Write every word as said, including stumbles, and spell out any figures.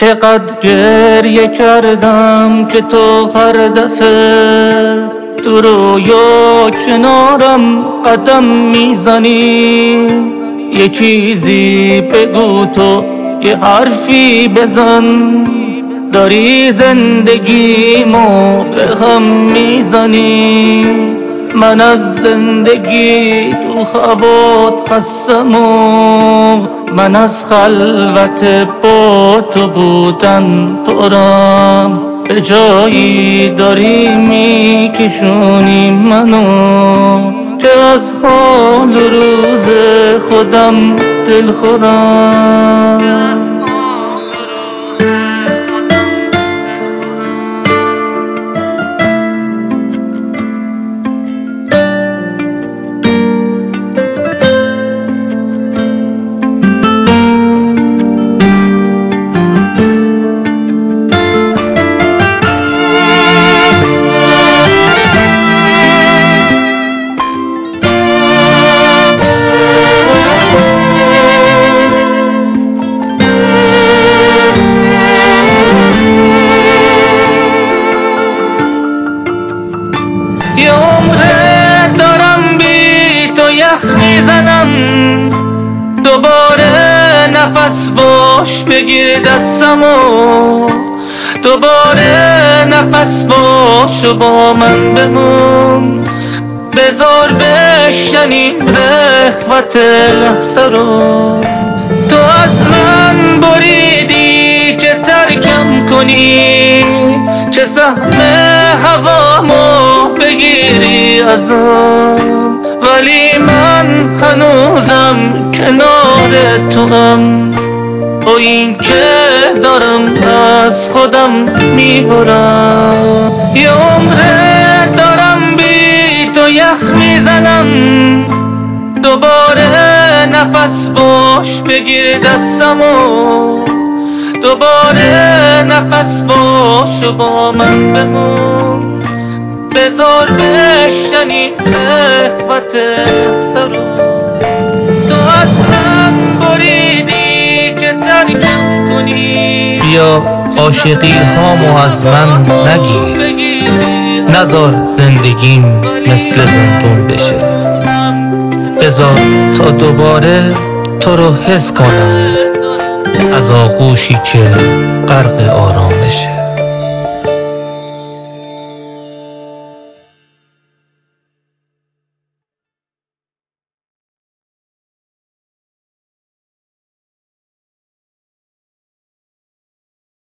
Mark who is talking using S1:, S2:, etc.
S1: چقدر گریه کردم که تو هر دفعه تو رویا کنارم قدم میزنی. یه چیزی بگو تو، یه حرفی بزن، داری زندگیمو به هم میزنی. من از زندگی تو خوابات خستم و من از خلوت با تو بودن پرم. به جایی داری میکشونی منو که از حال روز خودم دل خورم. یه عمره دارم بی تو یخ میزنم، دوباره نفس باش بگیر دستمو، دوباره نفس باش و با من بمون. بذار بشنیم رخوت لحظه رو، تو از من بریدی که ترکم کنی، چه سهم هوامو بگیری ازم، ولی من هنوزم کنار توام. با این که دارم از خودم میبرم، یه عمره دارم بی تو یخ میزنم، دوباره نفس باش بگیر دستمو، دوباره نفس باش و با من بمون. بذار بشنی رخوت لحظه رو، تو از من بریدی که ترکم کنی. بیا عاشقی هامو از من نگیر، نذار زندگیم مثل زندون بشه. بذار تا دوباره تو رو حس کنم از آغوشی که غرق آرامشه.